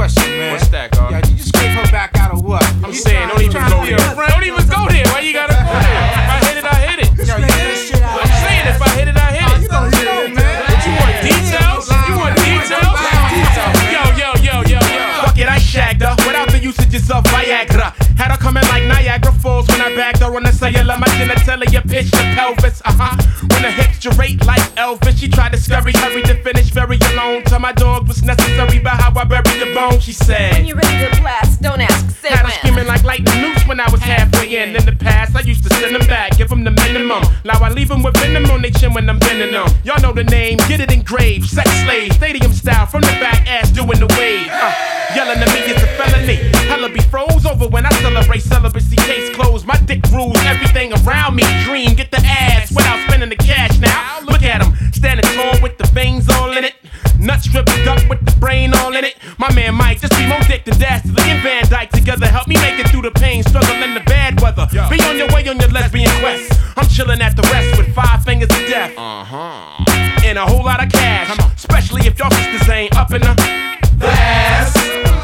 question, man. What's that, God? Yo, you just scrape her back out of what? I'm saying, don't even go there. Don't even go there. Why you gotta go there? If I hit it, I hit it. Yo, you get this shit out. I'm saying, if I hit it, I hit it. You know, man. But you want details? You want details? Yo. Fuck it, I shagged her without the usages of Viagra. Had her coming like Niagara Falls when I bagged her on the cellular. My genitalia pitched the pelvis. When her hips gyrate like Elvis, she tried to scurry, hurry to finish very alone. Tell my dog was necessary, but how I buried the bone, she said. When you're ready to blast, don't ask, say Had her when. screaming like lightning noose when I was halfway in. In the past, I used to send them back, give them the minimum. Now I leave them with venom on their chin when I'm bending them. Y'all know the name, get it engraved. Sex slave, stadium style, from the back, ass doing the wave. Yelling at me, it's a felony. Hella be froze over when I celebrate celibacy. Case closed, my dick rules everything around me. Dream, get the ass without spending the cash now. Look at him, standing tall with the veins all in it. Nuts stripped up with the brain all in it. My man Mike, just be more dick than Dastardly and Van Dyke together. Help me make it through the pain, struggle in the bad weather. Be on your way on your lesbian quest. I'm chilling at the rest with 5 fingers of death. And a whole lot of cash, especially if y'all sisters ain't up in the ass.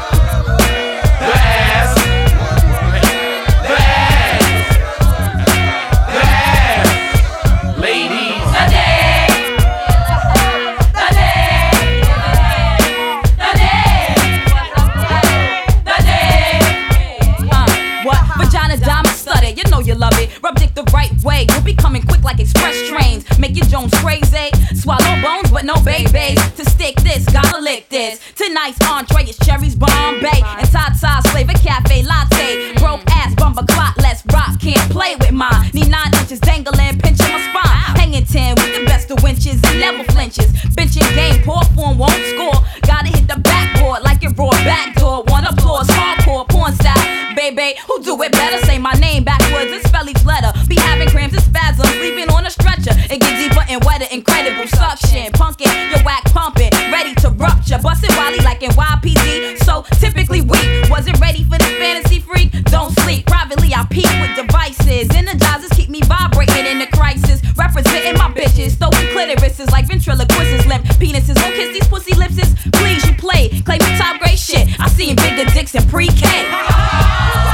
You know you love it. Rub dick the right way. You'll be coming quick like express trains. Make your Jones crazy. Swallow bones, but no babies. To stick this, gotta lick this. Tonight's entree is cherries, Bombay, and Tata flavor cafe latte. Broke ass, bumper clot, let's rock. Can't play with mine. Need 9 inches dangling, pinching my spine. Hanging 10 with the best of winches and never flinches. Benching game, poor form won't score. Gotta hit the backboard like it raw backdoor. One applause, hardcore, porn style. Baby, who do it better? Say my name backwards, it's spell each letter. Be having cramps and spasms, leaving on a stretcher. It get deeper and wetter, incredible suction. Punkin', your whack pumping, ready to rupture. Bustin' Wally like in YPD, so typically weak. Wasn't ready for this fantasy freak? Don't sleep, privately I peek with devices. Energizers keep me vibrating in the crisis. Representing my bitches, throwing clitorises like ventriloquists. Limp penises, won't kiss these pussy lipses. Please, you play, claim your top grade shit. I seen bigger dicks in pre-K.